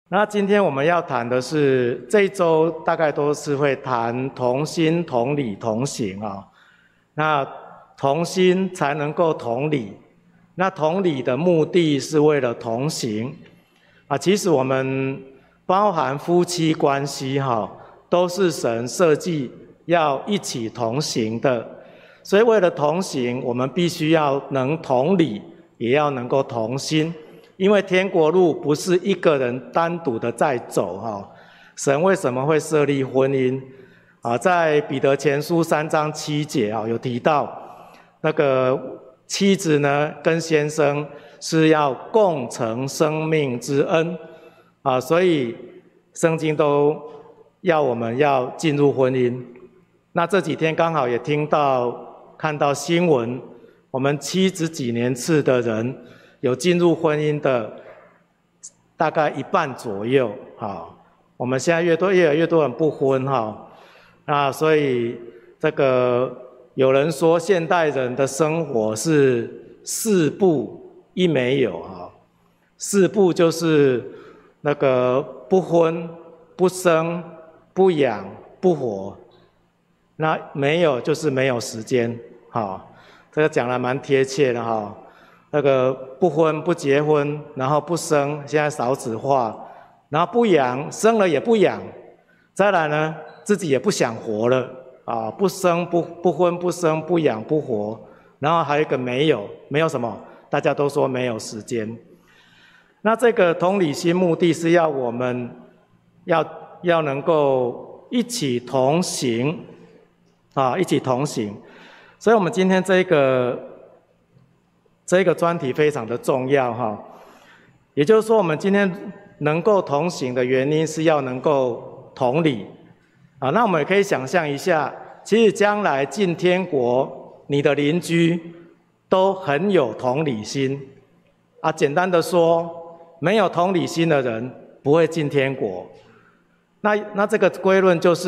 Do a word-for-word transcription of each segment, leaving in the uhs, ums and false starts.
那今天我们要谈的是，这一周大概都是会谈同心、同理、同行啊。那同心才能够同理，那同理的目的是为了同行啊。其实我们包含夫妻关系哈，都是神设计要一起同行的。所以为了同行，我们必须要能同理，也要能够同心。因为天国路不是一个人单独的在走哈，神为什么会设立婚姻啊？在彼得前书三章七节啊，有提到那个妻子呢跟先生是要共承生命之恩啊，所以圣经都要我们要进入婚姻。那这几天刚好也听到看到新闻，我们七十几年次的人有进入婚姻的大概一半左右，哈，我们现在越多越来越多人不婚哈，那所以这个有人说现代人的生活是四不一没有哈，四不就是那个不婚、不生、不养、不活，那没有就是没有时间，哈，这个讲得蛮贴切的哈。那个不婚不结婚，然后不生，现在少子化，然后不养，生了也不养，再来呢，自己也不想活了啊！不生不不婚不生不养不活，然后还有一个没有，没有什么？大家都说没有时间。那这个同理心目的是要我们要要能够一起同行啊，一起同行。所以我们今天这个。这个专题非常的重要哈，也就是说，我们今天能够同行的原因是要能够同理啊。那我们也可以想象一下，其实将来进天国，你的邻居都很有同理心啊。简单的说，没有同理心的人不会进天国。那那这个归论就是，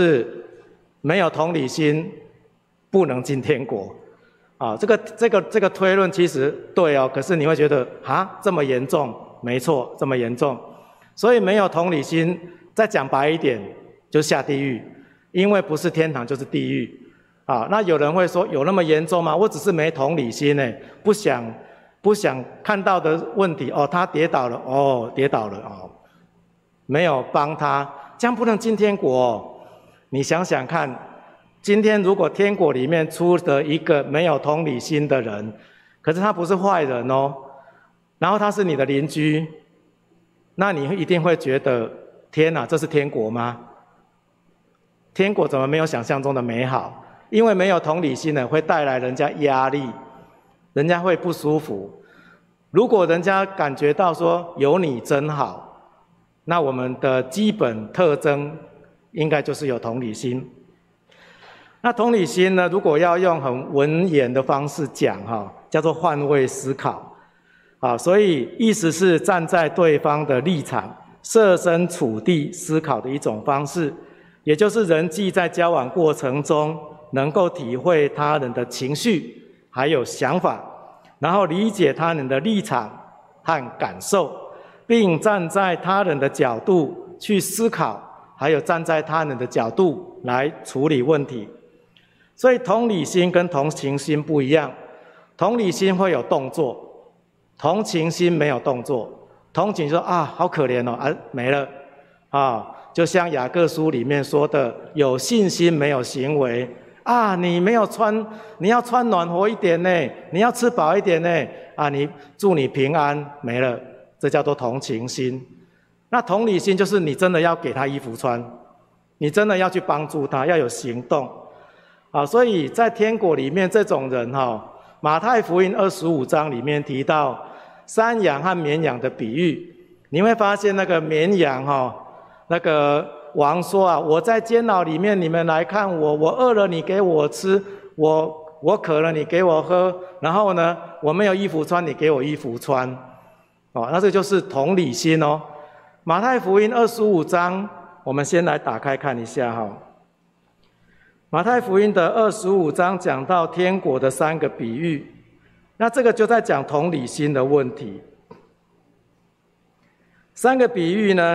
没有同理心不能进天国。啊，这个这个这个推论其实对哦，可是你会觉得啊这么严重？没错，这么严重。所以没有同理心，再讲白一点，就下地狱，因为不是天堂就是地狱。啊，那有人会说有那么严重吗？我只是没同理心呢，不想不想看到的问题哦，他跌倒了哦，跌倒了哦，没有帮他，这样不能进天国哦。你想想看。今天如果天国里面出了一个没有同理心的人，可是他不是坏人哦，然后他是你的邻居，那你一定会觉得天哪，这是天国吗？天国怎么没有想象中的美好？因为没有同理心的会带来人家压力，人家会不舒服。如果人家感觉到说有你真好，那我们的基本特征应该就是有同理心。那同理心呢？如果要用很文言的方式讲，哈，叫做换位思考，啊，所以意思是站在对方的立场，设身处地思考的一种方式，也就是人际在交往过程中能够体会他人的情绪还有想法，然后理解他人的立场和感受，并站在他人的角度去思考，还有站在他人的角度来处理问题。所以同理心跟同情心不一样，同理心会有动作，同情心没有动作。同情说啊，好可怜哦，啊没了，啊，就像雅各书里面说的，有信心没有行为啊，你没有穿，你要穿暖和一点呢，你要吃饱一点呢，啊，你祝你平安，没了，这叫做同情心。那同理心就是你真的要给他衣服穿，你真的要去帮助他，要有行动。啊，所以在天国里面，这种人哈，马太福音二十五章里面提到山羊和绵羊的比喻，你会发现那个绵羊哈，那个王说啊，我在监牢里面，你们来看我，我饿了你给我吃，我我渴了你给我喝，然后呢，我没有衣服穿，你给我衣服穿，哦，那这就是同理心哦。马太福音二十五章，我们先来打开看一下哈。马太福音的二十五章讲到天国的三个比喻，那这个就在讲同理心的问题。三个比喻呢，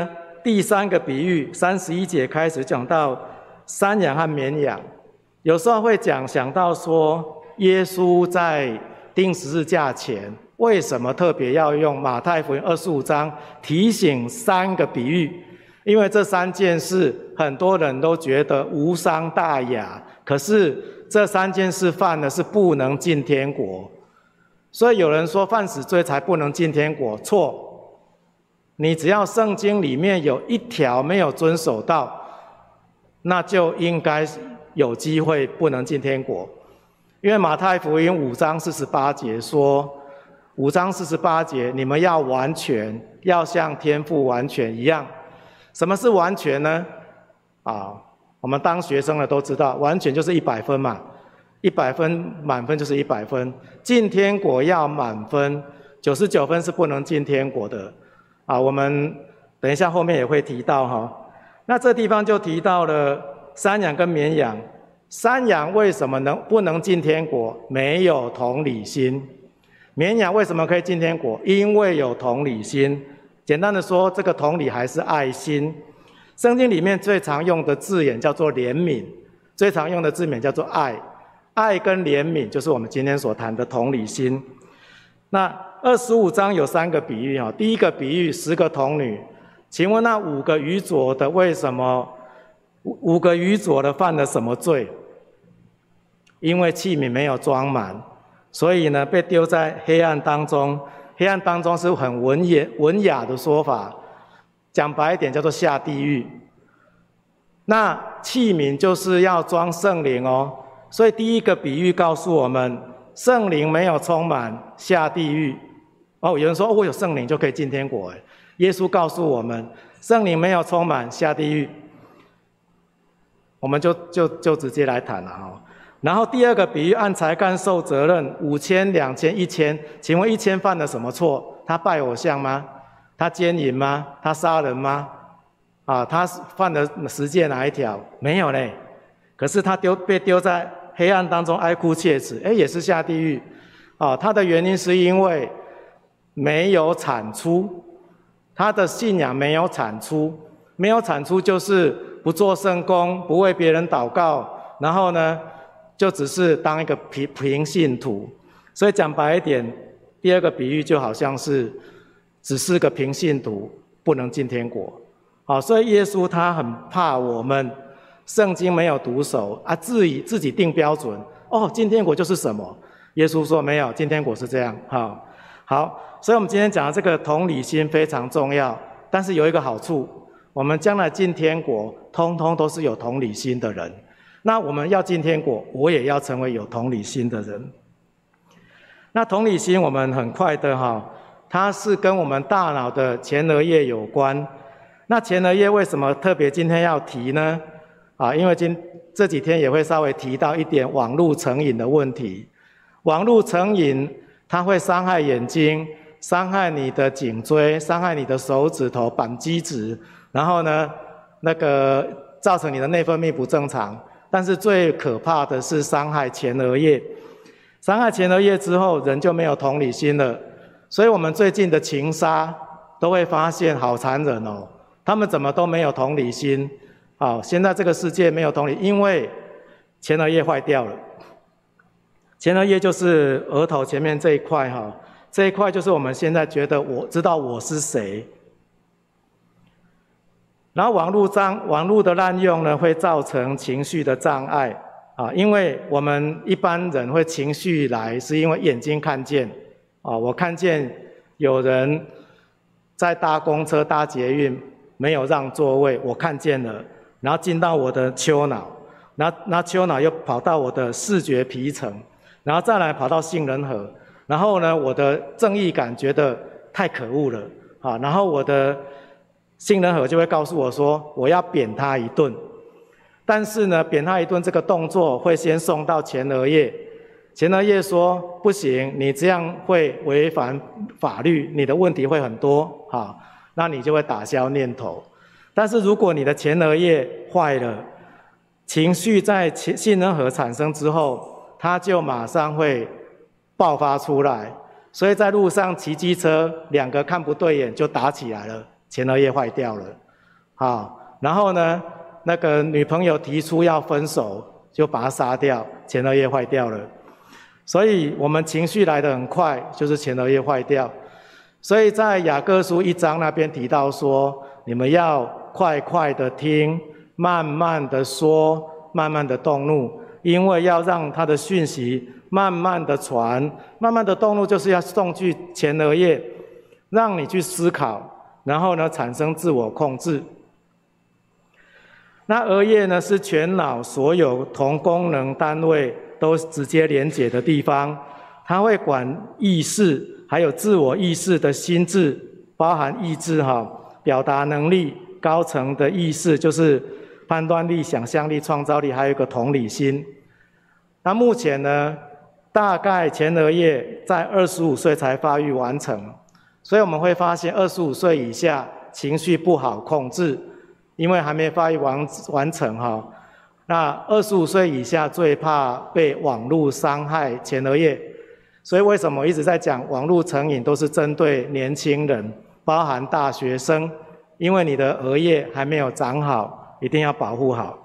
第三个比喻，三十一节开始讲到山羊和绵羊，有时候会讲想到说，耶稣在钉十字架前，为什么特别要用马太福音二十五章提醒三个比喻？因为这三件事很多人都觉得无伤大雅，可是这三件事犯的是不能进天国。所以有人说犯死罪才不能进天国，错。你只要圣经里面有一条没有遵守到，那就应该有机会不能进天国。因为马太福音五章四十八节说，五章四十八节，你们要完全，要像天父完全一样。什么是完全呢？啊，我们当学生的都知道，完全就是一百分嘛，一百分满分就是一百分。进天国要满分，九十九分是不能进天国的。啊，我们等一下后面也会提到哈。那这地方就提到了山羊跟绵羊。山羊为什么能不能进天国？没有同理心。绵羊为什么可以进天国？因为有同理心。简单的说，这个同理还是爱心。圣经里面最常用的字眼叫做怜悯，最常用的字眼叫做爱。爱跟怜悯就是我们今天所谈的同理心。那二十五章有三个比喻哈，第一个比喻十个童女，请问那五个愚拙的为什么五个愚拙的犯了什么罪？因为器皿没有装满，所以呢被丢在黑暗当中。黑暗当中是很文雅文雅的说法，讲白一点叫做下地狱。那器皿就是要装圣灵哦，所以第一个比喻告诉我们，圣灵没有充满下地狱。哦，有人说、哦、我有圣灵就可以进天国，耶稣告诉我们，圣灵没有充满下地狱。我们就就就直接来谈了哈。然后第二个比喻，按才干受责任，五千、两千、一千，请问一千犯了什么错？他拜偶像吗？他奸淫吗？他杀人吗？啊，他犯了十诫哪一条？没有嘞。可是他丢被丢在黑暗当中哀哭切齿，哎，也是下地狱。啊，他的原因是因为没有产出，他的信仰没有产出，没有产出就是不做圣工，不为别人祷告，然后呢？就只是当一个平平信徒，所以讲白一点，第二个比喻就好像是只是个平信徒，不能进天国。好，所以耶稣他很怕我们圣经没有读熟啊，自己自己定标准。哦，进天国就是什么？耶稣说没有，进天国是这样。好，好，所以我们今天讲的这个同理心非常重要，但是有一个好处，我们将来进天国，通通都是有同理心的人。那我们要进天国，我也要成为有同理心的人。那同理心我们很快的哈，它是跟我们大脑的前额叶有关。那前额叶为什么特别今天要提呢？啊，因为今这几天也会稍微提到一点网络成瘾的问题。网络成瘾它会伤害眼睛，伤害你的颈椎，伤害你的手指头、扳机指，然后呢，那个造成你的内分泌不正常。但是最可怕的是伤害前额叶，伤害前额叶之后，人就没有同理心了。所以我们最近的情杀都会发现好残忍哦，他们怎么都没有同理心。好，现在这个世界没有同理，因为前额叶坏掉了。前额叶就是额头前面这一块哈，这一块就是我们现在觉得我知道我是谁。然后网络上网络的滥用呢，会造成情绪的障碍啊，因为我们一般人会情绪来，是因为眼睛看见啊，我看见有人在搭公车、搭捷运没有让座位，我看见了，然后进到我的丘脑，然后那丘脑又跑到我的视觉皮层，然后再来跑到杏仁核，然后呢，我的正义感觉得太可恶了啊，然后我的杏仁核就会告诉我说，我要扁他一顿。但是呢，扁他一顿这个动作会先送到前额叶，前额叶说不行，你这样会违反法律，你的问题会很多，好，那你就会打消念头。但是如果你的前额叶坏了，情绪在杏仁核产生之后，它就马上会爆发出来，所以在路上骑机车，两个看不对眼就打起来了。前额叶坏掉了， 好，然后呢，那个女朋友提出要分手，就把他杀掉，前额叶坏掉了。所以我们情绪来得很快，就是前额叶坏掉。所以在雅各书一章那边提到说，你们要快快的听，慢慢的说，慢慢的动怒，因为要让他的讯息慢慢的传，慢慢的动怒就是要送去前额叶，让你去思考，然后呢产生自我控制。那额叶呢是全脑所有同功能单位都直接连结的地方，它会管意识，还有自我意识的心智，包含意志哈、表达能力、高层的意识就是判断力、想象力、创造力，还有一个同理心。那目前呢，大概前额叶在二十五岁才发育完成，所以我们会发现二十五岁以下情绪不好控制，因为还没发育完完成哈。那二十五岁以下最怕被网络伤害前额叶，所以为什么一直在讲网络成瘾都是针对年轻人，包含大学生，因为你的额叶还没有长好，一定要保护好。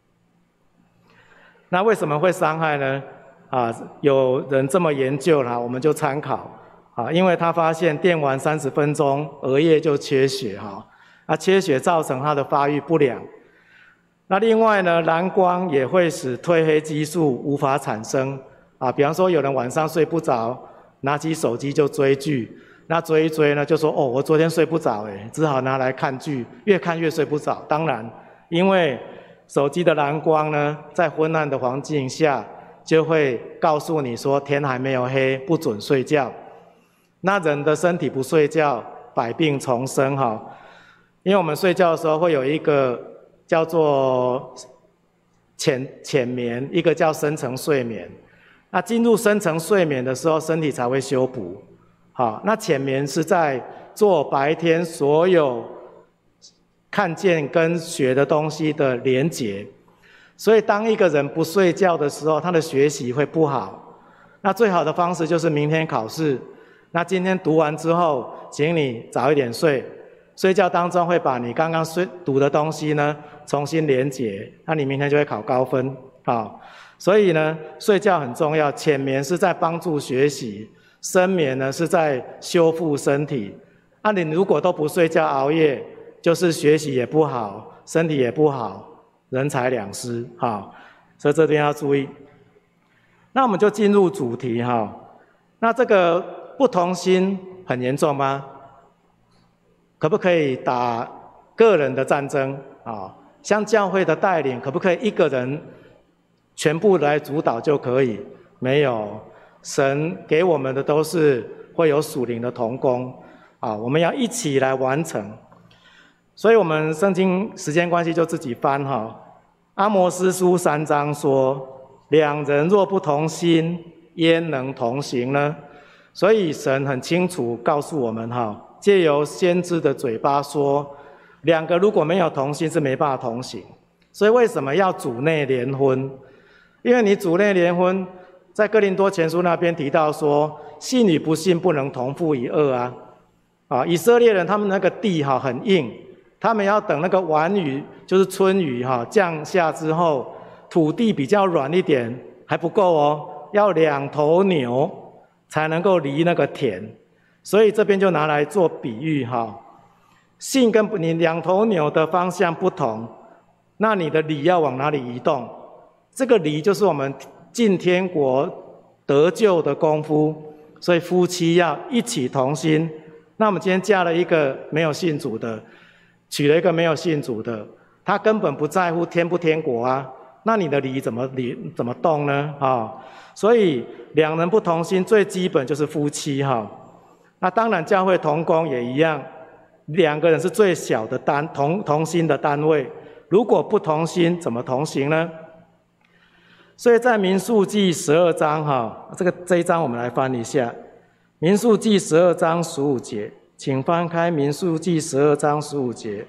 那为什么会伤害呢？啊，有人这么研究啦，我们就参考啊，因为他发现电玩三十分钟，额叶就缺血哈，啊，缺血造成它的发育不良。那另外呢，蓝光也会使褪黑激素无法产生啊，比方说有人晚上睡不着，拿起手机就追剧，那追一追呢，就说哦，我昨天睡不着哎，只好拿来看剧，越看越睡不着。当然，因为手机的蓝光呢，在昏暗的环境下，就会告诉你说天还没有黑，不准睡觉。那人的身体不睡觉，百病丛生哈。因为我们睡觉的时候会有一个叫做浅浅眠，一个叫深层睡眠。那进入深层睡眠的时候，身体才会修补。好，那浅眠是在做白天所有看见跟学的东西的连结。所以当一个人不睡觉的时候，他的学习会不好。那最好的方式就是明天考试，那今天读完之后，请你早一点睡。睡觉当中会把你刚刚睡读的东西呢重新连结，那你明天就会考高分。好，所以呢，睡觉很重要。浅眠是在帮助学习，深眠呢是在修复身体。那、啊、你如果都不睡觉熬夜，就是学习也不好，身体也不好，人财两失。好，所以这边要注意。那我们就进入主题哈。那这个不同心很严重吗？可不可以打个人的战争啊？像教会的带领，可不可以一个人全部来主导就可以？没有，神给我们的都是会有属灵的同工啊，我们要一起来完成。所以我们圣经时间关系就自己翻哈。阿摩司书三章说：两人若不同心，焉能同行呢？所以神很清楚告诉我们哈。借由先知的嘴巴说，两个如果没有同心是没办法同行。所以为什么要主内联婚？因为你主内联婚，在哥林多前书那边提到说，信与不信不能同父一轭啊。啊，以色列人他们那个地哈很硬，他们要等那个晚雨就是春雨哈降下之后，土地比较软一点还不够哦，要两头牛才能够犁那个田。所以这边就拿来做比喻哈，信跟你两头牛的方向不同，那你的犁要往哪里移动？这个犁就是我们进天国得救的功夫，所以夫妻要一起同心。那我们今天嫁了一个没有信主的，娶了一个没有信主的，他根本不在乎天不天国啊，那你的犁怎么犁怎么动呢？啊，所以两人不同心，最基本就是夫妻哈。那当然，教会同工也一样，两个人是最小的单同同心的单位。如果不同心，怎么同行呢？所以在民数记十二章哈，这个这一章我们来翻一下，民数记十二章十五节，请翻开民数记十二章十五节。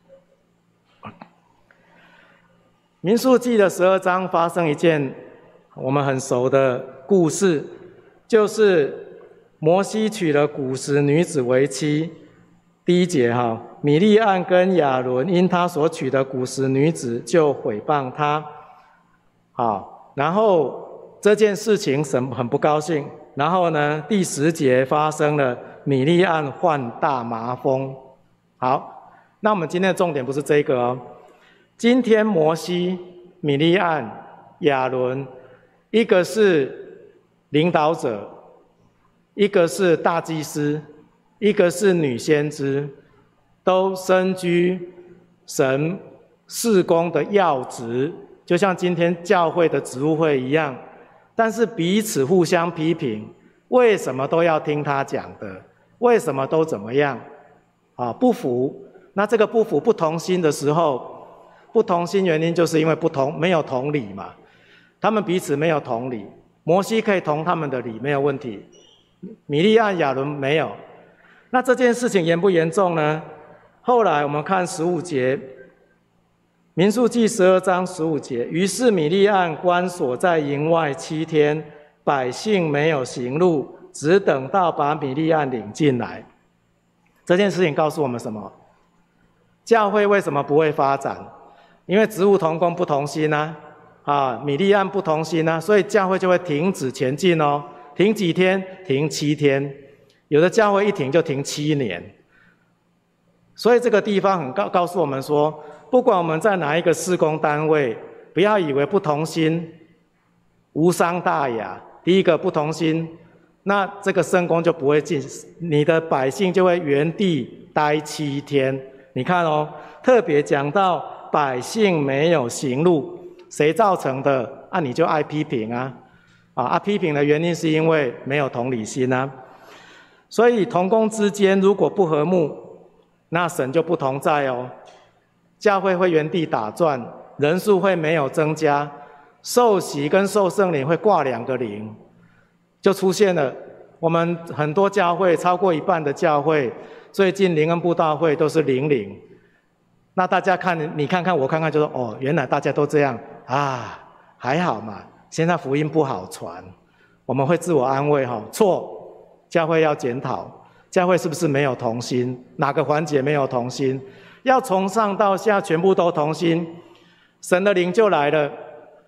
民数记的十二章发生一件我们很熟的故事，就是摩西娶了古时女子为妻。第一节哈， 米利暗跟亚伦因他所娶的古时女子就毁谤他。好，然后这件事情神很不高兴。然后呢，第十节发生了米利暗患大麻风。好，那我们今天的重点不是这个哦。今天摩西、米利暗、亚伦，一个是领导者，一个是大祭司，一个是女先知，都身居神事工的要职，就像今天教会的职务会一样。但是彼此互相批评，为什么都要听他讲的？为什么都怎么样？啊，不服。那这个不服、不同心的时候，不同心原因就是因为不同，没有同理嘛。他们彼此没有同理。摩西可以同他们的理，没有问题。米利暗、亚伦没有。那这件事情严不严重呢？后来我们看十五节。民数记十二章十五节，于是米利暗关锁在营外七天，百姓没有行路，只等到把米利暗领进来。这件事情告诉我们什么？教会为什么不会发展？因为职务同工不同心啊，啊，米利暗不同心啊，所以教会就会停止前进哦。停几天？停七天，有的教会一停就停七年。所以这个地方很告告诉我们说，不管我们在哪一个事工单位，不要以为不同心无伤大雅。第一个不同心，那这个圣工就不会进，你的百姓就会原地待七天。你看哦，特别讲到百姓没有行路，谁造成的？啊，你就爱批评啊，啊啊！批评的原因是因为没有同理心啊。所以同工之间如果不和睦，那神就不同在哦。教会会原地打转，人数会没有增加，受洗跟受圣灵会挂两个零，就出现了。我们很多教会，超过一半的教会，最近灵恩布道会都是零零。那大家看，你看看我看看，就说哦，原来大家都这样啊，还好嘛。现在福音不好传，我们会自我安慰哈，错，教会要检讨，教会是不是没有同心？哪个环节没有同心？要从上到下全部都同心，神的灵就来了，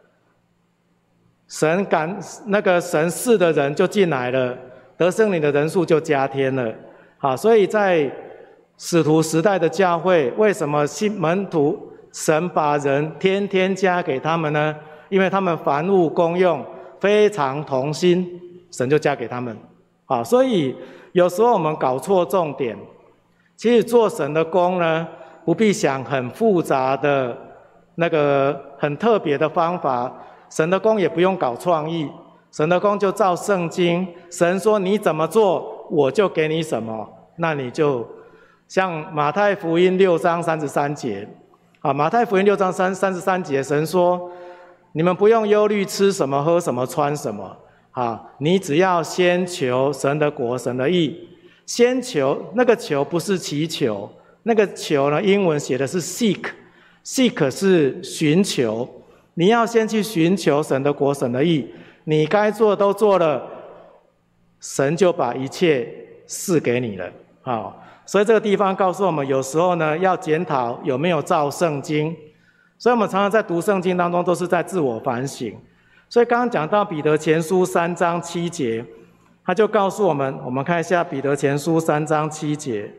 神感那个神事的人就进来了，得圣灵的人数就加添了。好，所以在使徒时代的教会，为什么新门徒神把人天天加给他们呢？因为他们凡物公用，非常同心，神就加给他们。好，所以有时候我们搞错重点。其实做神的工呢，不必想很复杂的那个很特别的方法，神的工也不用搞创意，神的工就照圣经，神说你怎么做，我就给你什么，那你就像马太福音六章三十三节，啊，马太福音六章三三十三节，神说你们不用忧虑吃什么、喝什么、穿什么，啊，你只要先求神的国、神的义，先求那个求不是祈求。那个求呢，英文写的是 seek，seek 是寻求。你要先去寻求神的国、神的义，你该做的都做了，神就把一切赐给你了。好，所以这个地方告诉我们，有时候呢要检讨有没有照圣经。所以我们常常在读圣经当中都是在自我反省。所以刚刚讲到彼得前书三章七节，他就告诉我们，我们看一下彼得前书三章七节。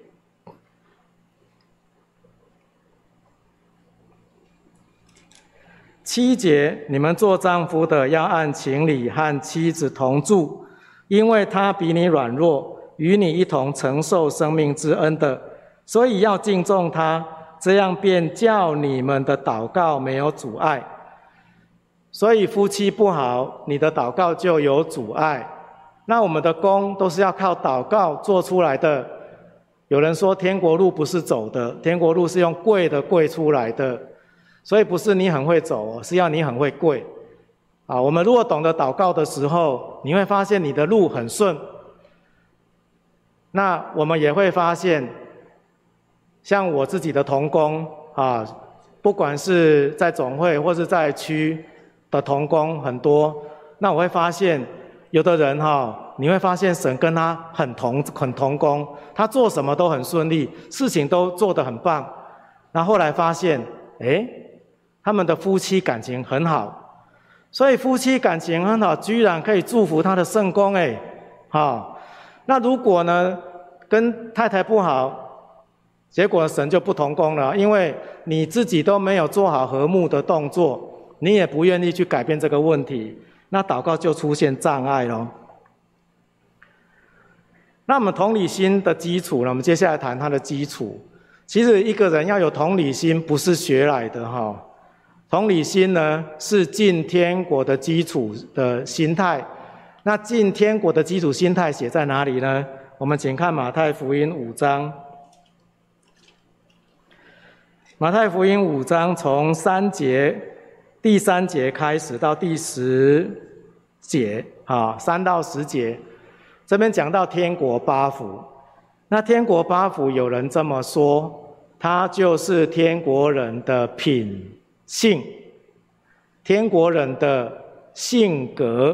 七节，你们做丈夫的要按情理和妻子同住，因为他比你软弱，与你一同承受生命之恩的，所以要敬重他，这样便叫你们的祷告没有阻碍。所以夫妻不好，你的祷告就有阻碍。那我们的工都是要靠祷告做出来的。有人说天国路不是走的，天国路是用跪的跪出来的。所以不是你很会走，是要你很会跪。啊，我们如果懂得祷告的时候，你会发现你的路很顺。那我们也会发现，像我自己的同工啊，不管是在总会或是在区的同工很多，那我会发现有的人哈、啊， 你会发现神跟他很同很同工，他做什么都很顺利，事情都做得很棒。然后后来发现，哎，他们的夫妻感情很好，所以夫妻感情很好，居然可以祝福他的圣工，哎，好，那如果呢跟太太不好，结果神就不同工了，因为你自己都没有做好和睦的动作，你也不愿意去改变这个问题，那祷告就出现障碍咯。那我们同理心的基础呢？我们接下来谈它的基础。其实一个人要有同理心，不是学来的哈。同理心呢，是进天国的基础的心态。那进天国的基础心态写在哪里呢？我们请看马太福音五章。马太福音五章从三节，第三节开始到第十节，啊，三到十节。这边讲到天国八福，那天国八福有人这么说，它就是天国人的品性，天国人的性格，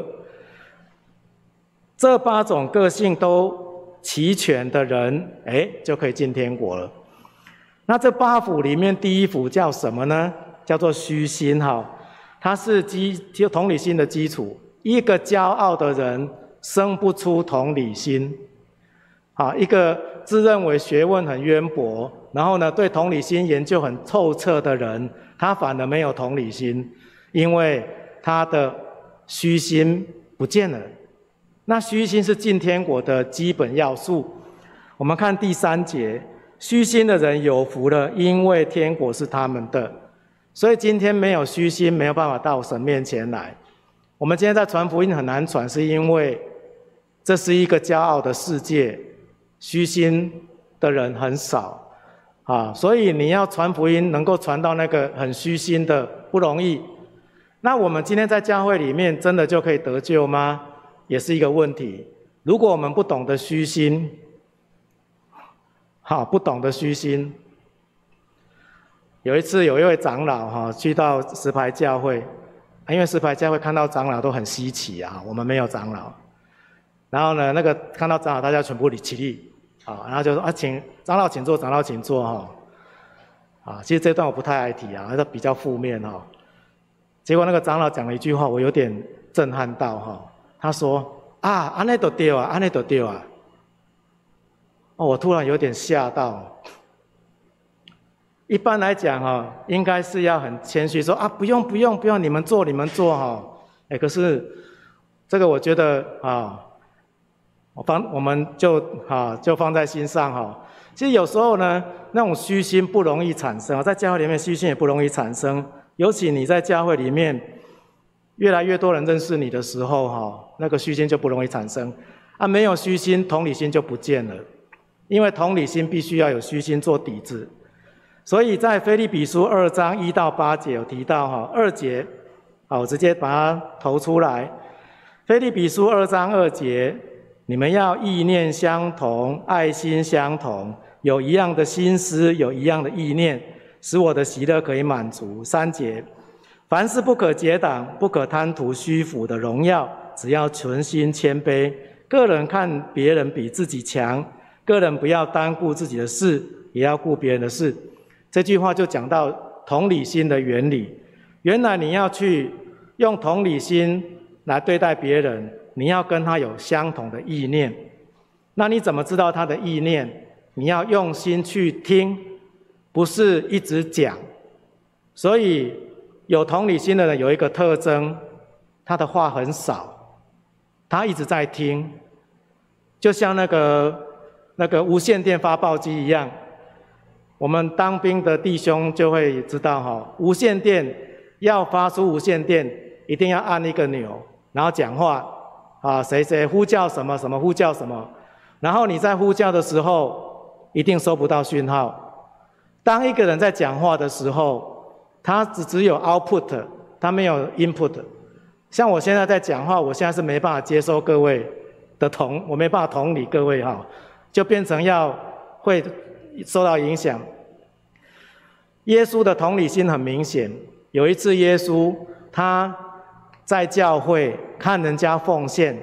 这八种个性都齐全的人，哎，就可以进天国了。那这八福里面第一福叫什么呢？叫做虚心哈，它是基同理心的基础。一个骄傲的人生不出同理心，啊，一个自认为学问很渊博，然后呢对同理心研究很透彻的人，他反而没有同理心，因为他的虚心不见了。那虚心是进天国的基本要素。我们看第三节，虚心的人有福了，因为天国是他们的。所以今天没有虚心，没有办法到神面前来。我们今天在传福音很难传，是因为这是一个骄傲的世界，虚心的人很少啊，所以你要传福音能够传到那个很虚心的不容易。那我们今天在教会里面真的就可以得救吗？也是一个问题。如果我们不懂得虚心，好，不懂得虚心。有一次有一位长老哈去到石牌教会，因为石牌教会看到长老都很稀奇啊，我们没有长老。然后呢，那个看到长老，大家全部起立，啊，然后就说啊，请长老请坐，长老请坐哈，啊，其实这段我不太爱提啊，它比较负面哈。结果那个长老讲了一句话，我有点震撼到哈，他说啊，安内都对啊，安内都对啊，哦，我突然有点吓到。一般来讲哈，应该是要很谦虚说啊，不用不用不用，你们坐你们坐哈，哎，可是这个我觉得啊。我放我们就啊就放在心上哈。其实有时候呢，那种虚心不容易产生，在教会里面虚心也不容易产生。尤其你在教会里面越来越多人认识你的时候哈，那个虚心就不容易产生。啊，没有虚心，同理心就不见了。因为同理心必须要有虚心做底子。所以在腓立比书二章一到八节有提到哈，二节，好，我直接把它投出来。腓立比书二章二节。你们要意念相同，爱心相同，有一样的心思，有一样的意念，使我的喜乐可以满足。三节，凡事不可结党，不可贪图虚浮的荣耀，只要存心谦卑。个人看别人比自己强，个人不要单顾自己的事，也要顾别人的事。这句话就讲到同理心的原理。原来你要去用同理心来对待别人，你要跟他有相同的意念。那你怎么知道他的意念？你要用心去听，不是一直讲。所以有同理心的人有一个特征，他的话很少，他一直在听，就像那个那个无线电发报机一样。我们当兵的弟兄就会知道哈，无线电要发出无线电，一定要按一个钮，然后讲话啊，谁谁呼叫什么什么呼叫什么，然后你在呼叫的时候一定收不到讯号。当一个人在讲话的时候，他只只有 output， 他没有 input。像我现在在讲话，我现在是没办法接收各位的同，我没办法同理各位哈，就变成要会受到影响。耶稣的同理心很明显。有一次耶稣他在教会看人家奉献，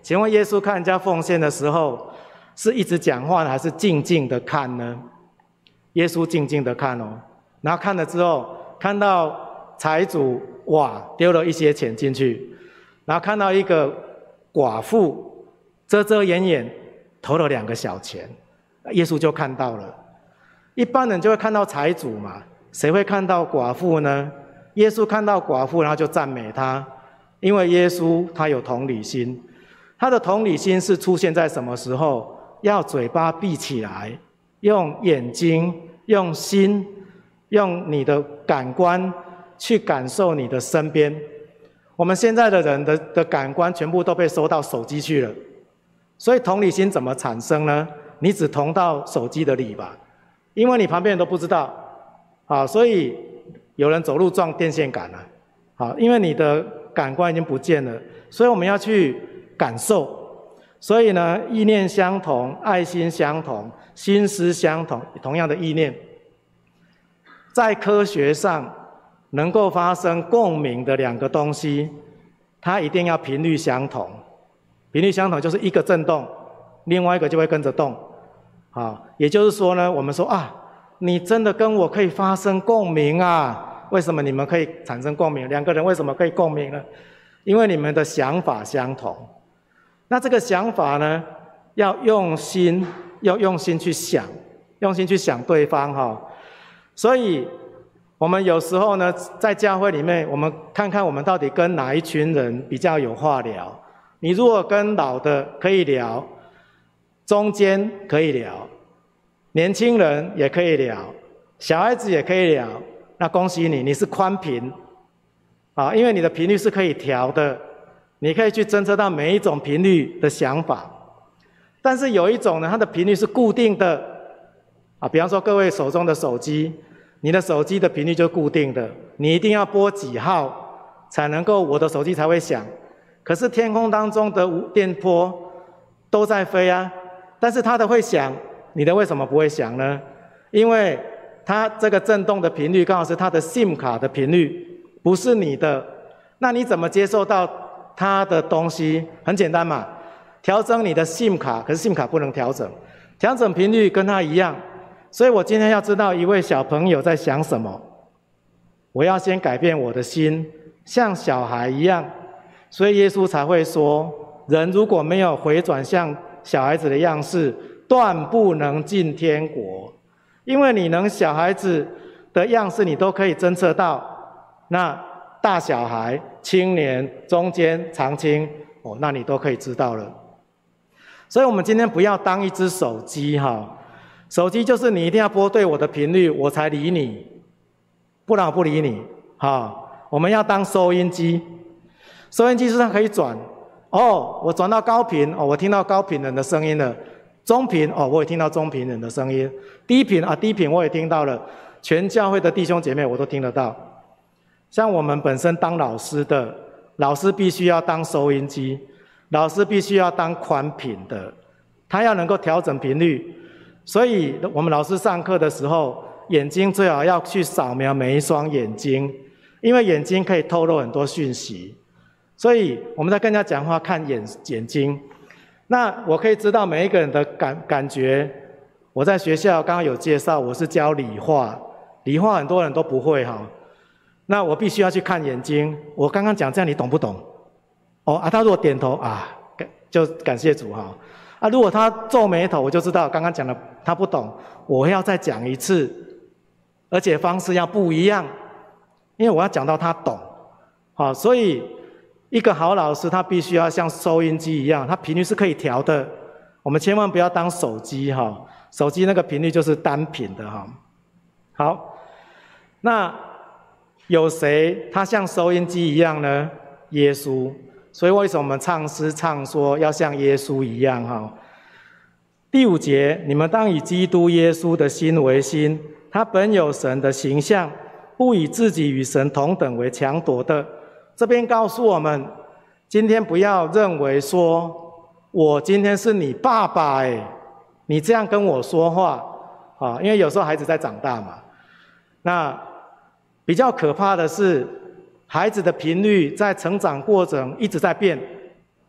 请问耶稣看人家奉献的时候，是一直讲话还是静静的看呢？耶稣静静的看哦，然后看了之后，看到财主哇丢了一些钱进去，然后看到一个寡妇遮遮掩掩投了两个小钱，耶稣就看到了。一般人就会看到财主嘛，谁会看到寡妇呢？耶稣看到寡妇，然后就赞美他，因为耶稣他有同理心。他的同理心是出现在什么时候？要嘴巴闭起来，用眼睛、用心、用你的感官去感受你的身边。我们现在的人的的感官全部都被收到手机去了，所以同理心怎么产生呢？你只同到手机的理吧，因为你旁边人都不知道，好，所以有人走路撞电线杆了，好，因为你的感官已经不见了，所以我们要去感受。所以呢，意念相同，爱心相同，心思相同，同样的意念，在科学上能够发生共鸣的两个东西，它一定要频率相同。频率相同就是一个震动，另外一个就会跟着动。好，也就是说呢，我们说啊，你真的跟我可以发生共鸣啊？为什么你们可以产生共鸣？两个人为什么可以共鸣呢？因为你们的想法相同。那这个想法呢，要用心，要用心去想，用心去想对方哈。所以，我们有时候呢，在教会里面，我们看看我们到底跟哪一群人比较有话聊。你如果跟老的可以聊，中间可以聊，年轻人也可以聊，小孩子也可以聊，那恭喜你，你是宽频啊，因为你的频率是可以调的。你可以去侦测到每一种频率的想法，但是有一种呢，它的频率是固定的啊。比方说，各位手中的手机，你的手机的频率就固定的，你一定要拨几号才能够我的手机才会响。可是天空当中的电波都在飞啊，但是它的会响，你的为什么不会响呢？因为它这个震动的频率刚好是它的 SIM 卡的频率，不是你的。那你怎么接受到它的东西？很简单嘛，调整你的 SIM 卡，可是 SIM 卡不能调整，调整频率跟它一样。所以我今天要知道一位小朋友在想什么，我要先改变我的心，像小孩一样。所以耶稣才会说，人如果没有回转向小孩子的样式，断不能进天国。因为你能小孩子的样式你都可以侦测到，那大小孩、青年、中间、长青，哦，那你都可以知道了。所以我们今天不要当一只手机哈，手机就是你一定要拨对我的频率，我才理你，不然我不理你。哈，我们要当收音机，收音机是它可以转。哦，我转到高频，哦，我听到高频人的声音了；中频，哦，我也听到中频人的声音；低频啊，低频我也听到了。全教会的弟兄姐妹我都听得到。像我们本身当老师的，老师必须要当收音机，老师必须要当宽频的，他要能够调整频率。所以我们老师上课的时候，眼睛最好要去扫描每一双眼睛，因为眼睛可以透露很多讯息。所以我们在跟人家讲话看眼眼睛，那我可以知道每一个人的感感觉。我在学校刚刚有介绍，我是教理化，理化很多人都不会哈。那我必须要去看眼睛，我刚刚讲这样你懂不懂？哦啊，他如果点头啊，就感谢主哈。啊，如果他皱眉头，我就知道刚刚讲的他不懂，我要再讲一次，而且方式要不一样，因为我要讲到他懂。好，所以一个好老师他必须要像收音机一样，他频率是可以调的。我们千万不要当手机哈，手机那个频率就是单频的哈。好，那有谁他像收音机一样呢？耶稣。所以为什么我们唱诗唱说要像耶稣一样哈？第五节，你们当以基督耶稣的心为心，他本有神的形象，不以自己与神同等为强夺的。这边告诉我们，今天不要认为说我今天是你爸爸哎，你这样跟我说话啊，因为有时候孩子在长大嘛。那比较可怕的是，孩子的频率在成长过程一直在变，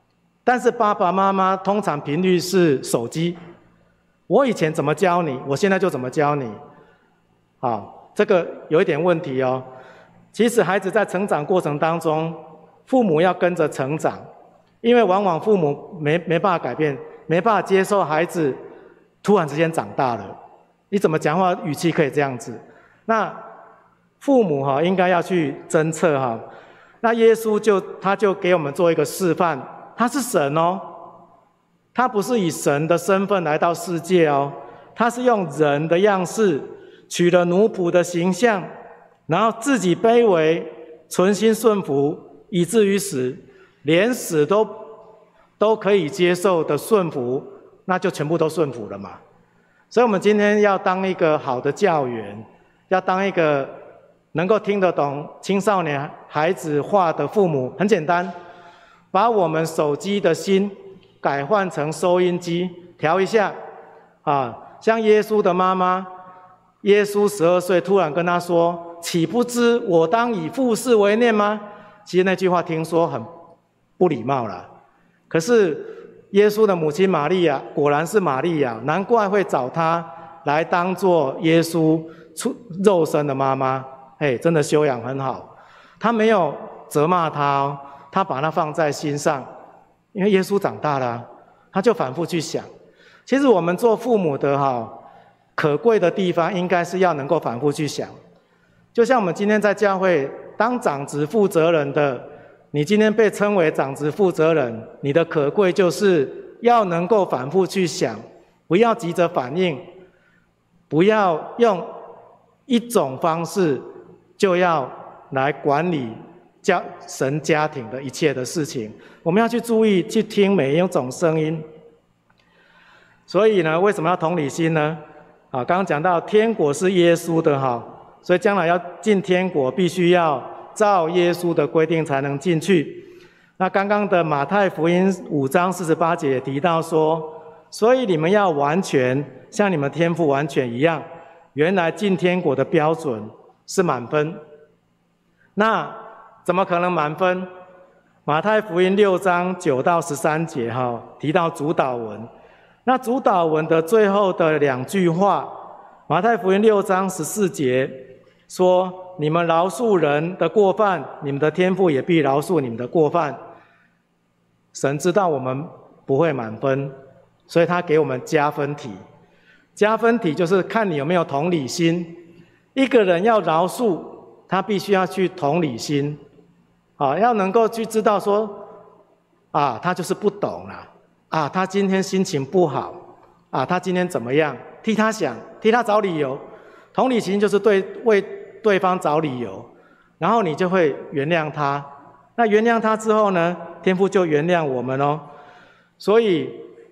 但是爸爸妈妈通常频率是手机。我以前怎么教你，我现在就怎么教你。好，这个有一点问题哦。其实孩子在成长过程当中，父母要跟着成长，因为往往父母没没办法改变，没办法接受孩子突然之间长大了。你怎么讲话语气可以这样子？那父母哈应该要去侦测哈。那耶稣就他就给我们做一个示范，他是神哦，他不是以神的身份来到世界哦，他是用人的样式，取了奴仆的形象，然后自己卑微，存心顺服，以至于死，连死都都可以接受的顺服，那就全部都顺服了嘛。所以我们今天要当一个好的教员，要当一个能够听得懂青少年孩子话的父母，很简单，把我们手机的心改换成收音机，调一下啊。像耶稣的妈妈，耶稣十二岁突然跟他说：“岂不知我当以父事为念吗？”其实那句话听说很不礼貌啦，可是耶稣的母亲玛利亚果然是玛利亚，难怪会找她来当做耶稣出肉身的妈妈。哎，真的修养很好，她没有责骂他哦，她把他放在心上，因为耶稣长大了，他就反复去想。其实我们做父母的哈，可贵的地方应该是要能够反复去想。就像我们今天在教会当长子负责人的，你今天被称为长子负责人，你的可贵就是要能够反复去想，不要急着反应，不要用一种方式就要来管理家神家庭的一切的事情。我们要去注意去听每一种声音。所以呢，为什么要同理心呢？啊，刚刚讲到天国是耶稣的哈，所以将来要进天国，必须要照耶稣的规定才能进去。那刚刚的马太福音五章四十八节也提到说，所以你们要完全像你们天父完全一样。原来进天国的标准是满分，那怎么可能满分？马太福音六章九到十三节哈提到主导文，那主导文的最后的两句话，马太福音六章十四节说：“你们饶恕人的过犯，你们的天父也必饶恕你们的过犯。”神知道我们不会满分，所以他给我们加分题。加分题就是看你有没有同理心。一个人要饶恕，他必须要去同理心，啊，要能够去知道说，啊，他就是不懂啦，啊，他今天心情不好，啊，他今天怎么样？替他想，替他找理由。同理心就是对为对方找理由，然后你就会原谅他。那原谅他之后呢，天父就原谅我们哦。所以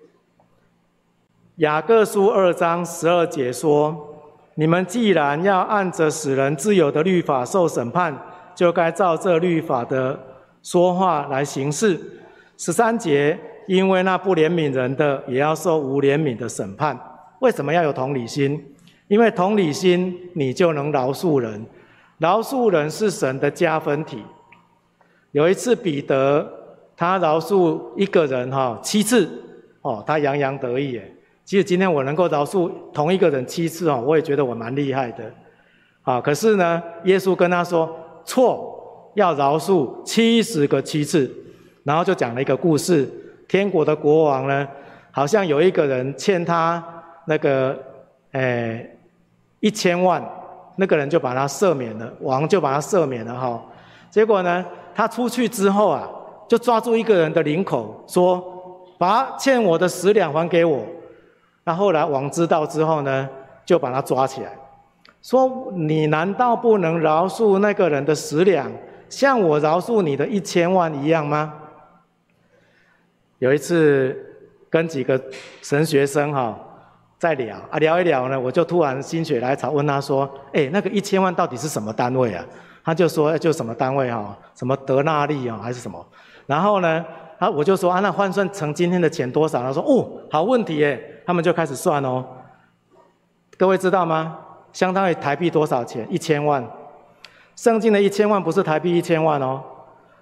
雅各书二章十二节说：“你们既然要按着使人自由的律法受审判，就该照这律法的说话来行事。”十三节，因为那不怜悯人的，也要受无怜悯的审判。为什么要有同理心？因为同理心，你就能饶恕人。饶恕人是神的加分题。有一次彼得他饶恕一个人哈七次，哦，他洋洋得意耶。其实今天我能够饶恕同一个人七次哦，我也觉得我蛮厉害的。啊，可是呢，耶稣跟他说错，要饶恕七十个七次。然后就讲了一个故事，天国的国王呢，好像有一个人欠他那个，诶，一千万，那个人就把他赦免了，王就把他赦免了哈。结果呢，他出去之后啊，就抓住一个人的领口，说：“把欠我的十两还给我。”那后来王知道之后呢，就把他抓起来，说：“你难道不能饶恕那个人的十两，像我饶恕你的一千万一样吗？”有一次跟几个神学生哈在聊啊，聊一聊呢，我就突然心血来潮问他说：“哎，那个一千万到底是什么单位啊？”他就说：“哎，就什么单位哈，什么德纳利啊，还是什么？”然后呢，他我就说：“啊，那换算成今天的钱多少？”他说：“哦，好问题耶。”他们就开始算哦。各位知道吗？相当于台币多少钱？一千万。圣经的一千万不是台币一千万哦，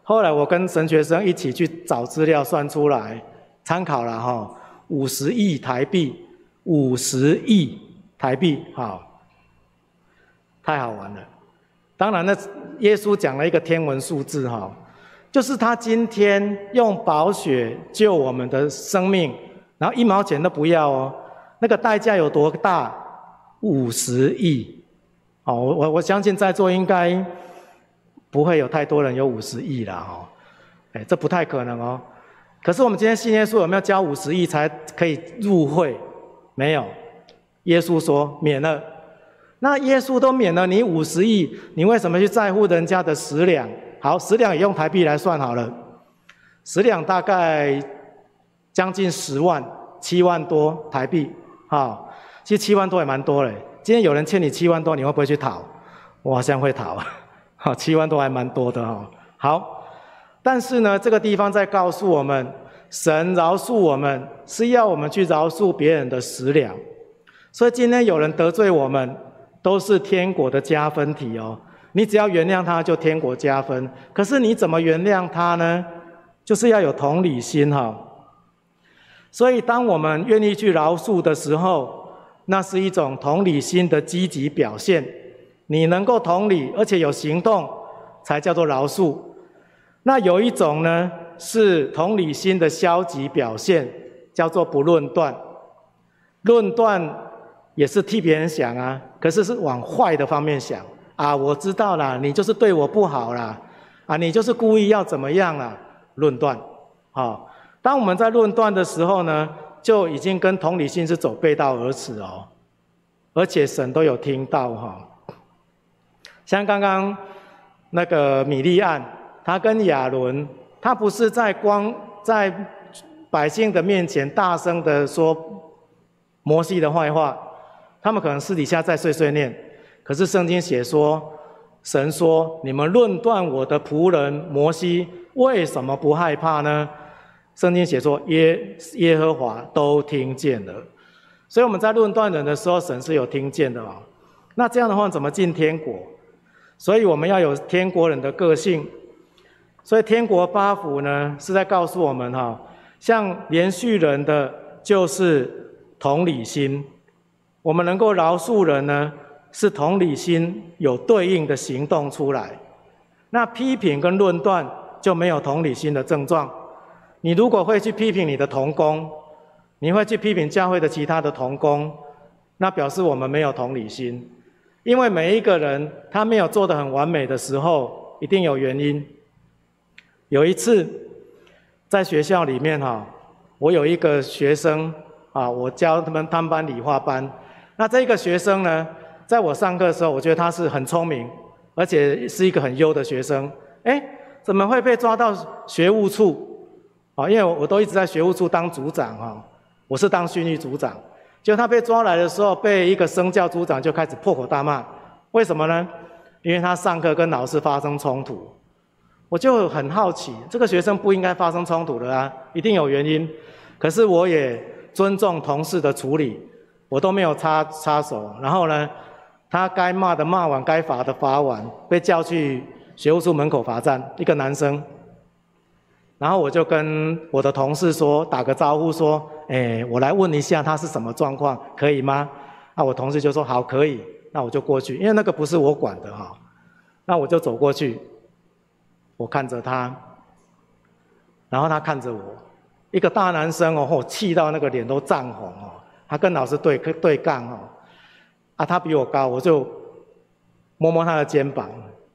后来我跟神学生一起去找资料算出来，参考了哈，五十亿台币，五十亿台币，好，太好玩了。当然呢，耶稣讲了一个天文数字哈，就是他今天用宝血救我们的生命，然后一毛钱都不要哦，那个代价有多大？五十亿，哦，我我我相信在座应该不会有太多人有五十亿啦哈，哎，这不太可能哦。可是我们今天信耶稣有没有交五十亿才可以入会？没有，耶稣说免了。那耶稣都免了你五十亿，你为什么去在乎人家的十两？好，十两也用台币来算好了，十两大概将近十万，七万多台币。好，其实七万多也蛮多嘞。今天有人欠你七万多，你会不会去讨？我好像会讨。好，七万多还蛮多的哈。好，但是呢，这个地方在告诉我们，神饶恕我们是要我们去饶恕别人的十两。所以今天有人得罪我们，都是天国的加分题哦。你只要原谅他，就天国加分。可是你怎么原谅他呢？就是要有同理心哈。所以当我们愿意去饶恕的时候，那是一种同理心的积极表现。你能够同理，而且有行动，才叫做饶恕。那有一种呢，是同理心的消极表现，叫做不论断。论断也是替别人想啊，可是是往坏的方面想啊。我知道啦，你就是对我不好啦，啊，你就是故意要怎么样啦？论断，好。当我们在论断的时候呢，就已经跟同理心是走背道而驰哦，而且神都有听到哈。像刚刚那个米利暗，他跟亚伦，他不是在光在百姓的面前大声的说摩西的坏话，他们可能私底下在碎碎念，可是圣经写说，神说你们论断我的仆人摩西，为什么不害怕呢？圣经写说耶耶和华都听见了，所以我们在论断人的时候，神是有听见的哦。那这样的话怎么进天国？所以我们要有天国人的个性。所以天国八福呢，是在告诉我们哈，像连续人的就是同理心，我们能够饶恕人呢，是同理心有对应的行动出来。那批评跟论断就没有同理心的症状。你如果会去批评你的同工，你会去批评教会的其他的同工，那表示我们没有同理心。因为每一个人他没有做得很完美的时候，一定有原因。有一次在学校里面哈，我有一个学生啊，我教他们他们班理化班。那这个学生呢，在我上课的时候，我觉得他是很聪明，而且是一个很优的学生。哎，怎么会被抓到学务处？啊，因为我都一直在学务处当组长哈，我是当训育组长。结果他被抓来的时候，被一个生教组长就开始破口大骂。为什么呢？因为他上课跟老师发生冲突。我就很好奇，这个学生不应该发生冲突的啊，一定有原因。可是我也尊重同事的处理，我都没有插插手。然后呢，他该骂的骂完，该罚的罚完，被叫去学务处门口罚站，一个男生。然后我就跟我的同事说，打个招呼说，哎，我来问一下他是什么状况，可以吗？那我同事就说好，可以。那我就过去，因为那个不是我管的哈。那我就走过去，我看着他，然后他看着我，一个大男生哦，气到那个脸都涨红哦。他跟老师对对杠哦，啊，他比我高，我就摸摸他的肩膀。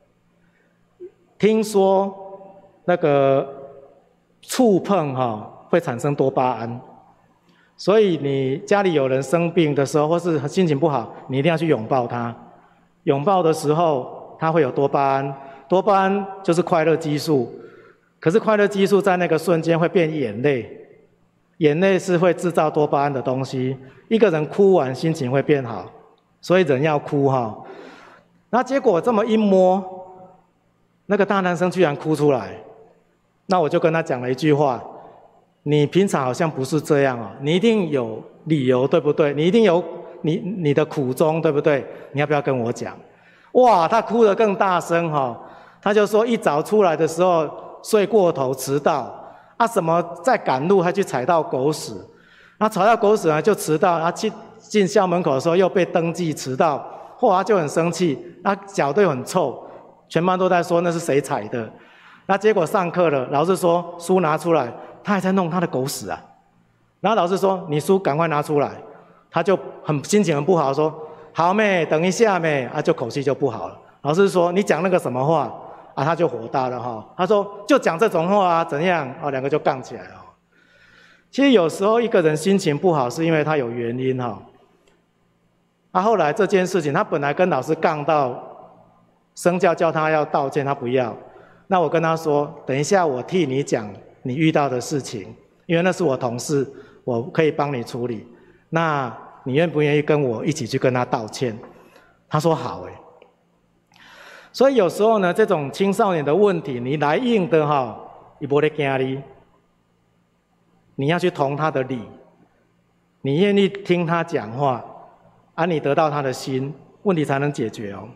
听说那个触碰哈、哦、会产生多巴胺，所以你家里有人生病的时候，或是心情不好，你一定要去拥抱他。拥抱的时候，他会有多巴胺，多巴胺就是快乐激素。可是快乐激素在那个瞬间会变眼泪，眼泪是会制造多巴胺的东西。一个人哭完心情会变好，所以人要哭哈。那结果这么一摸，那个大男生居然哭出来。那我就跟他讲了一句话，你平常好像不是这样哦，你一定有理由对不对？你一定有你你的苦衷对不对？你要不要跟我讲？哇，他哭得更大声哈、哦，他就说一早出来的时候睡过头迟到，啊什么在赶路还去踩到狗屎，那踩到狗屎呢就迟到，他进进校门口的时候又被登记迟到，后来他就很生气，那脚都很臭，全班都在说那是谁踩的，那结果上课了，老师说书拿出来，他还在弄他的狗屎啊，然后老师说你书赶快拿出来，他就很心情很不好，说好妹等一下妹，啊就口气就不好了。老师说你讲那个什么话啊，他就火大了哈。他说就讲这种话啊，怎样啊？两个就杠起来了。其实有时候一个人心情不好，是因为他有原因哈。啊，后来这件事情，他本来跟老师杠到生教叫他要道歉，他不要。那我跟他说，等一下我替你讲你遇到的事情，因为那是我同事，我可以帮你处理。那你愿不愿意跟我一起去跟他道歉？他说好哎。所以有时候呢，这种青少年的问题，你来硬的哈，你不会惊你，你要去同他的理，你愿意听他讲话，啊，你得到他的心，问题才能解决哦。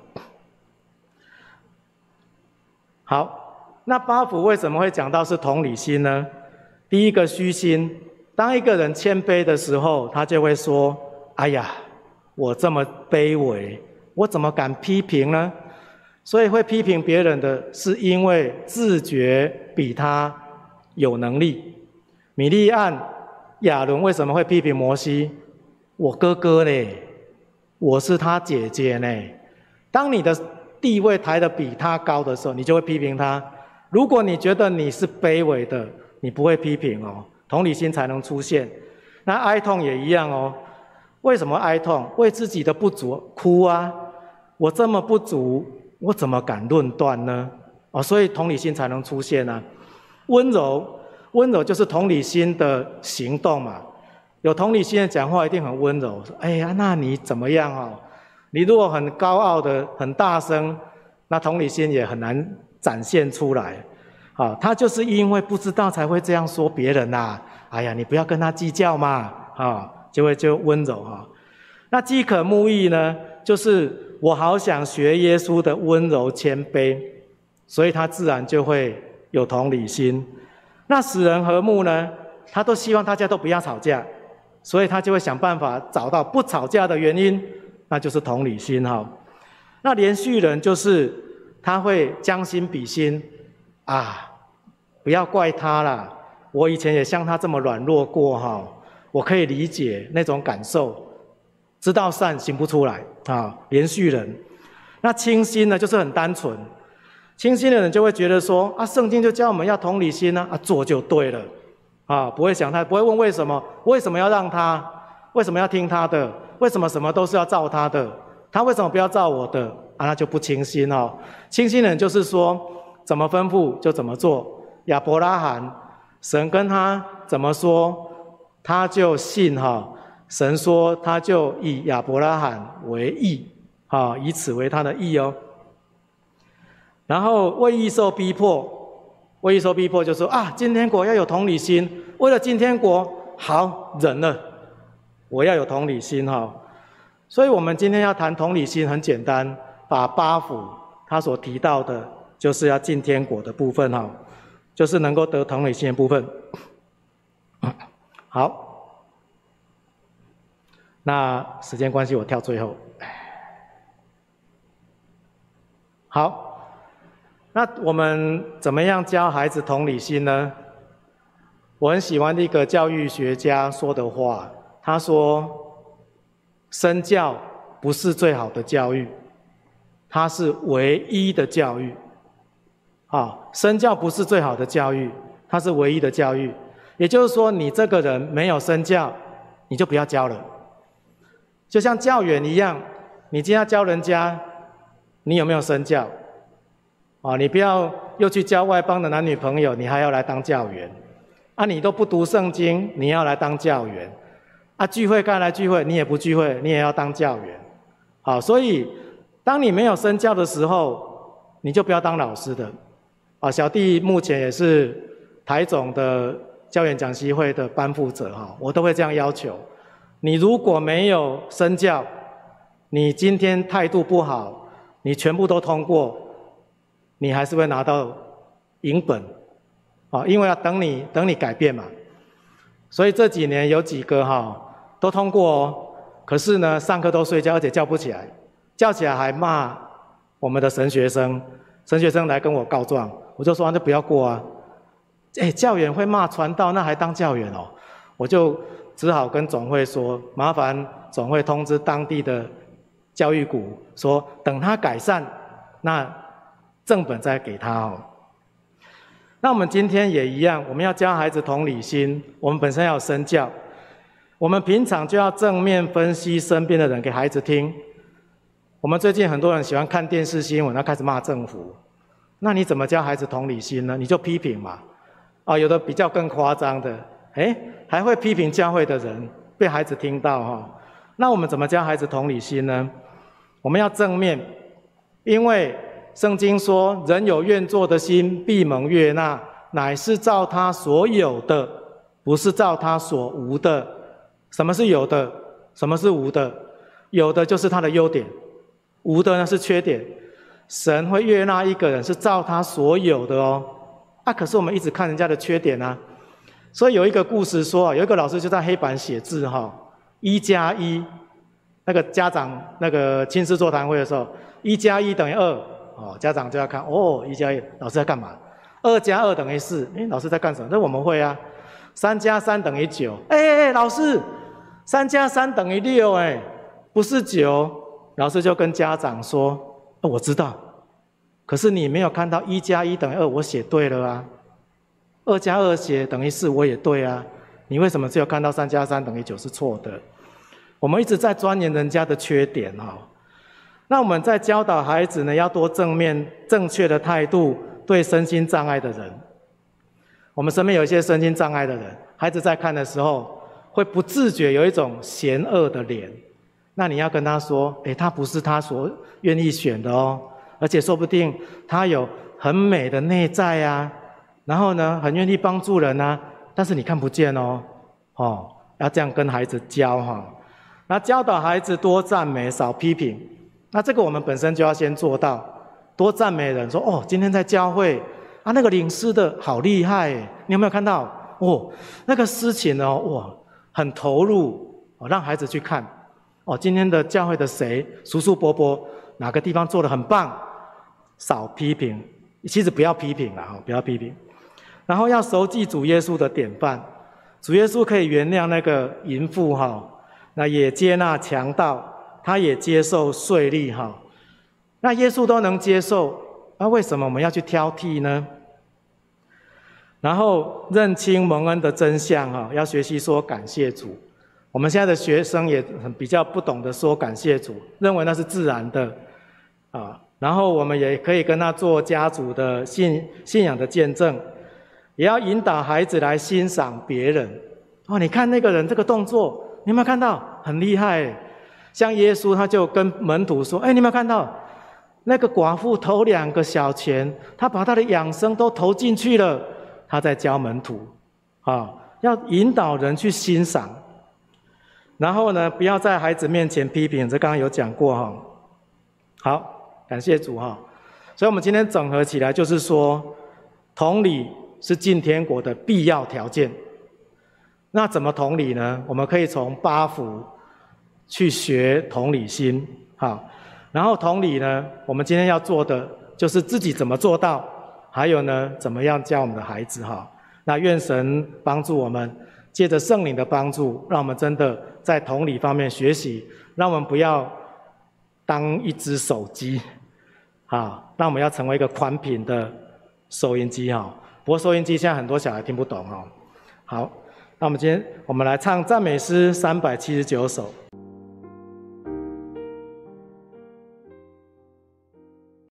好，那八福为什么会讲到是同理心呢？第一个虚心，当一个人谦卑的时候，他就会说：“哎呀，我这么卑微，我怎么敢批评呢？”所以会批评别人的是因为自觉比他有能力。米利暗、亚伦为什么会批评摩西？我哥哥呢？我是他姐姐呢。当你的地位抬得比他高的时候，你就会批评他。如果你觉得你是卑微的，你不会批评哦，同理心才能出现。那哀痛也一样哦。为什么哀痛？为自己的不足哭啊！我这么不足，我怎么敢论断呢？哦，所以同理心才能出现啊。温柔，温柔就是同理心的行动嘛。有同理心的讲话一定很温柔。哎呀，那你怎么样哦？你如果很高傲的、很大声，那同理心也很难展现出来。啊，他就是因为不知道才会这样说别人呐、啊。哎呀，你不要跟他计较嘛。啊，就会就温柔哈。那饥渴慕义呢？就是我好想学耶稣的温柔谦卑，所以他自然就会有同理心。那使人和睦呢？他都希望大家都不要吵架，所以他就会想办法找到不吵架的原因，那就是同理心哈。那连续人就是他会将心比心啊，不要怪他啦，我以前也像他这么软弱过哈，我可以理解那种感受。知道善行不出来啊，连续人。那清心呢，就是很单纯。清心的人就会觉得说啊，圣经就教我们要同理心呢，啊，做就对了，啊，不会想太，不会问为什么，为什么要让他，为什么要听他的，为什么什么都是要照他的，他为什么不要照我的啊？那就不清心哦。清心的人就是说，怎么吩咐就怎么做。亚伯拉罕，神跟他怎么说，他就信哈。神说，他就以亚伯拉罕为义，啊，以此为他的义哦。然后为义受逼迫，为义受逼迫就说啊，进天国要有同理心，为了进天国，好忍了，我要有同理心哈。所以我们今天要谈同理心，很简单，把八福他所提到的，就是要进天国的部分哈，就是能够得同理心的部分。好。那时间关系，我跳最后。好，那我们怎么样教孩子同理心呢？我很喜欢一个教育学家说的话，他说：“身教不是最好的教育，它是唯一的教育。”啊，身教不是最好的教育，它是唯一的教育。也就是说，你这个人没有身教，你就不要教了。就像教员一样，你今天要教人家，你有没有身教？啊，你不要又去教外邦的男女朋友，你还要来当教员。啊，你都不读圣经，你要来当教员。啊，聚会该来聚会，你也不聚会，你也要当教员。好，所以当你没有身教的时候，你就不要当老师的。啊，小弟目前也是台总的教员讲习会的班负责哈，我都会这样要求。你如果没有身教，你今天态度不好，你全部都通过，你还是会拿到银本， 哦，因为要等你等你改变嘛。所以这几年有几个哈、哦、都通过哦，可是呢上课都睡觉，而且叫不起来，叫起来还骂我们的神学生，神学生来跟我告状，我就说那就不要过啊。哎，教员会骂传道，那还当教员哦？我就只好跟总会说，麻烦总会通知当地的教育股，说等他改善，那正本再给他哦。那我们今天也一样，我们要教孩子同理心，我们本身要有身教，我们平常就要正面分析身边的人给孩子听。我们最近很多人喜欢看电视新闻，要开始骂政府，那你怎么教孩子同理心呢？你就批评嘛。啊，有的比较更夸张的，哎，还会批评教会的人，被孩子听到哈、哦。那我们怎么教孩子同理心呢？我们要正面，因为圣经说，人有愿做的心，必蒙悦纳，乃是照他所有的，不是照他所无的。什么是有的？什么是无的？有的就是他的优点，无的呢是缺点。神会悦纳一个人，是照他所有的哦。啊，可是我们一直看人家的缺点啊，所以有一个故事说，有一个老师就在黑板写字哈，一加一，那个家长那个亲师座谈会的时候，一加一等于二，哦，家长就要看，哦，一加一，老师在干嘛？二加二等于四，哎，老师在干什么？那我们会啊，三加三等于九，哎哎哎，老师，三加三等于六，哎，不是九，老师就跟家长说，哦，我知道。可是你没有看到一加一等于二，我写对了啊。二加二写等于四，我也对啊。你为什么只有看到三加三等于九是错的？我们一直在钻研人家的缺点哈。那我们在教导孩子呢，要多正面、正确的态度对身心障碍的人。我们身边有一些身心障碍的人，孩子在看的时候会不自觉有一种嫌恶的脸。那你要跟他说，诶，他不是他所愿意选的哦。而且说不定他有很美的内在啊，然后呢，很愿意帮助人啊，但是你看不见哦，哦，要这样跟孩子教哈、哦。那教导孩子多赞美，少批评。那这个我们本身就要先做到，多赞美人，说哦，今天在教会啊，那个领诗的好厉害耶，你有没有看到？哦，那个诗情哦，哇，很投入，哦，让孩子去看。哦，今天的教会的谁，叔叔伯伯哪个地方做得很棒？少批评，其实不要批评啦，不要批评。然后要熟记主耶稣的典范，主耶稣可以原谅那个淫妇哈，那也接纳强盗，他也接受税吏哈。那耶稣都能接受，那为什么我们要去挑剔呢？然后认清蒙恩的真相哈，要学习说感谢主。我们现在的学生也比较不懂得说感谢主，认为那是自然的啊。然后我们也可以跟他做家族的信信仰的见证，也要引导孩子来欣赏别人。哦，你看那个人这个动作，你有没有看到？很厉害。像耶稣他就跟门徒说：“哎，你有没有看到那个寡妇投两个小钱，他把他的养生都投进去了。”他在教门徒，啊，要引导人去欣赏。然后呢，不要在孩子面前批评，这刚刚有讲过哈。好。感谢主哈，所以我们今天整合起来就是说，同理是进天国的必要条件。那怎么同理呢？我们可以从八福去学同理心，好。然后同理呢，我们今天要做的就是自己怎么做到，还有呢，怎么样教我们的孩子哈。那愿神帮助我们，借着圣灵的帮助，让我们真的在同理方面学习，让我们不要当一只手机。好，那我们要成为一个宽频的收音机哈。不过收音机现在很多小孩听不懂哈。好，那我们今天我们来唱赞美诗三百七十九首。